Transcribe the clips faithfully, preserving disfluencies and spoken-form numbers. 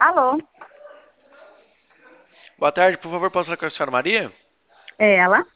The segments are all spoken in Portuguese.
Alô, Boa tarde, por favor, posso falar com a senhora Maria? é ela?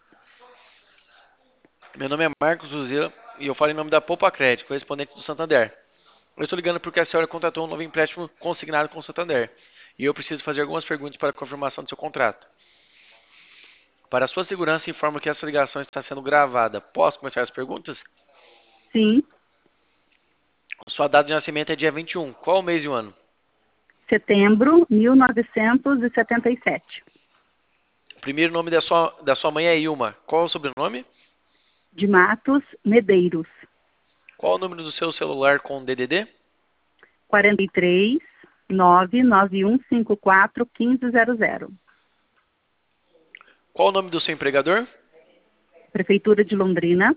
Meu nome é Marcos Zuzila e eu falo em nome da Poupa Crédito, correspondente do Santander. Eu estou ligando porque a senhora contratou um novo empréstimo consignado com o Santander e eu preciso fazer algumas perguntas para a confirmação do seu contrato. Para a sua segurança, informo que essa ligação está sendo gravada. Posso começar as perguntas? Sim, Sua data de nascimento é dia vinte e um. Qual o mês e o ano? setembro de mil novecentos e setenta e sete. O primeiro nome da sua, da sua mãe é Ilma. Qual o sobrenome? De Matos Medeiros. Qual o número do seu celular com D D D? quarenta e três, nove nove um cinco quatro, um cinco zero zero. Qual o nome do seu empregador? Prefeitura de Londrina.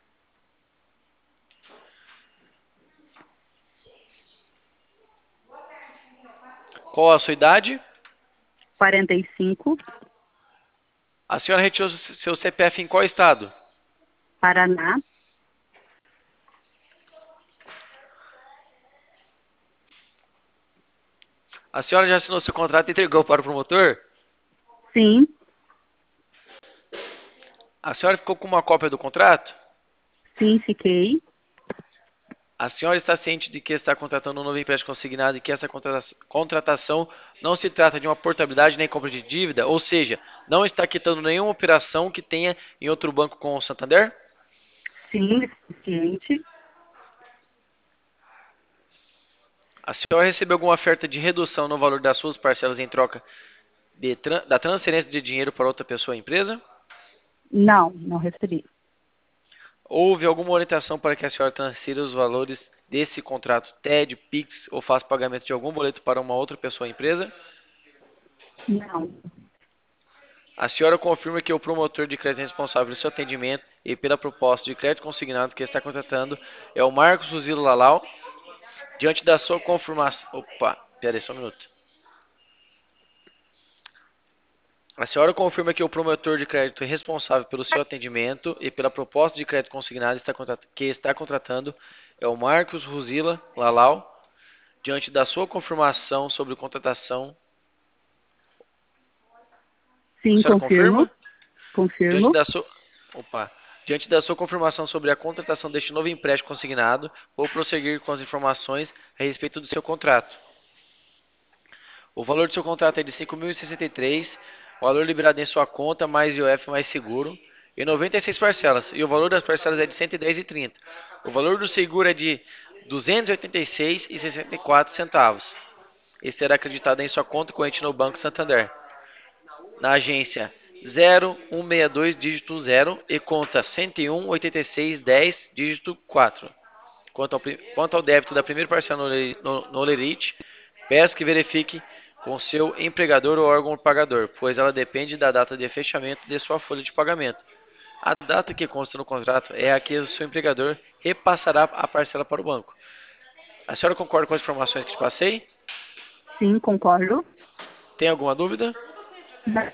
Qual a sua idade? quarenta e cinco, A senhora retirou seu C P F em qual estado? Paraná. A senhora já assinou seu contrato e entregou para o promotor? Sim, A senhora ficou com uma cópia do contrato? sim, fiquei. A senhora está ciente de que está contratando um novo empréstimo consignado e que essa contrata- contratação não se trata de uma portabilidade nem compra de dívida, ou seja, não está quitando nenhuma operação que tenha em outro banco com o Santander? Sim, ciente. A senhora recebeu alguma oferta de redução no valor das suas parcelas em troca de tran- da transferência de dinheiro para outra pessoa ou empresa? Não, não recebi. Houve alguma orientação para que a senhora transfira os valores desse contrato T E D, Pix ou faça pagamento de algum boleto para uma outra pessoa ou empresa? Não. A senhora confirma que o promotor de crédito responsável pelo seu atendimento e pela proposta de crédito consignado que está contratando é o Marcos Suzilo Lalau, diante da sua confirmação... Opa, peraí só um minuto. A senhora confirma que o promotor de crédito responsável pelo seu atendimento e pela proposta de crédito consignado está contrat- que está contratando é o Marcos Ruzila Lalau, diante da sua confirmação sobre contratação. A Sim, senhora confirmo. confirma? Diante Confirmo. da sua, opa, diante da sua confirmação sobre a contratação deste novo empréstimo consignado, vou prosseguir com as informações a respeito do seu contrato. O valor do seu contrato é de cinco mil e sessenta e três, o valor liberado em sua conta mais I O F mais seguro, e noventa e seis parcelas, e o valor das parcelas é de cento e dez e trinta. O valor do seguro é de duzentos e oitenta e seis e sessenta e quatro centavos. E será acreditado em sua conta corrente no Banco Santander, na agência zero um seis dois dígito zero e conta cento e um, oitenta e seis, dez dígito quatro. Quanto ao, quanto ao débito da primeira parcela no, no, no Lerite, peço que verifique com seu empregador ou órgão pagador, pois ela depende da data de fechamento de sua folha de pagamento. A data que consta no contrato é a que o seu empregador repassará a parcela para o banco. A senhora concorda com as informações que te passei? Sim, concordo. Tem alguma dúvida? Não,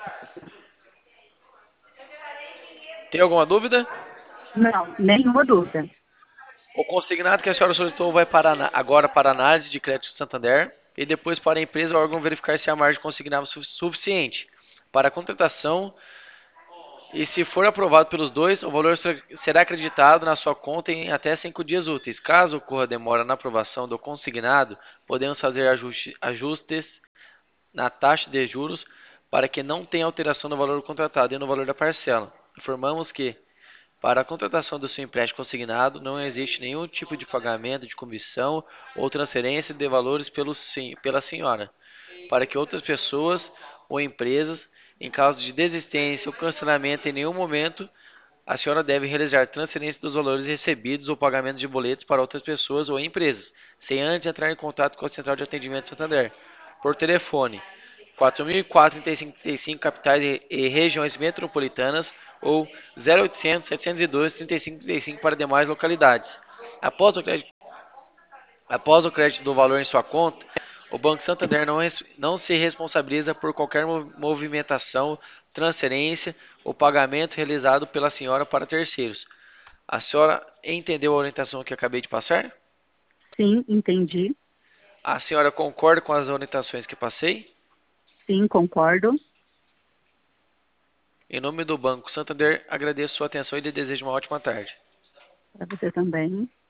Tem alguma dúvida? não, nenhuma dúvida. O consignado que a senhora solicitou vai para, agora para análise de crédito do Santander e depois para a empresa ou órgão verificar se a margem consignada é suficiente para a contratação e, se for aprovado pelos dois, o valor será acreditado na sua conta em até cinco dias úteis. Caso ocorra demora na aprovação do consignado, podemos fazer ajuste, ajustes na taxa de juros para que não tenha alteração no valor contratado e no valor da parcela. Informamos que, para a contratação do seu empréstimo consignado, não existe nenhum tipo de pagamento de comissão ou transferência de valores pelo, pela senhora, para que outras pessoas ou empresas, em caso de desistência ou cancelamento em nenhum momento, a senhora deve realizar transferência dos valores recebidos ou pagamento de boletos para outras pessoas ou empresas, sem antes entrar em contato com a Central de Atendimento Santander, por telefone quatro mil e quatro, trinta e cinco, trinta e cinco capitais e, e regiões metropolitanas ou zero oitocentos, setecentos e doze, trinta e cinco, trinta e cinco para demais localidades. Após o crédito, após o crédito do valor em sua conta, o Banco Santander não, não se responsabiliza por qualquer movimentação, transferência ou pagamento realizado pela senhora para terceiros. A senhora entendeu a orientação que acabei de passar? Sim, entendi. A senhora concorda com as orientações que passei? Sim, concordo. Em nome do Banco Santander, agradeço sua atenção e lhe desejo uma ótima tarde. Para você também.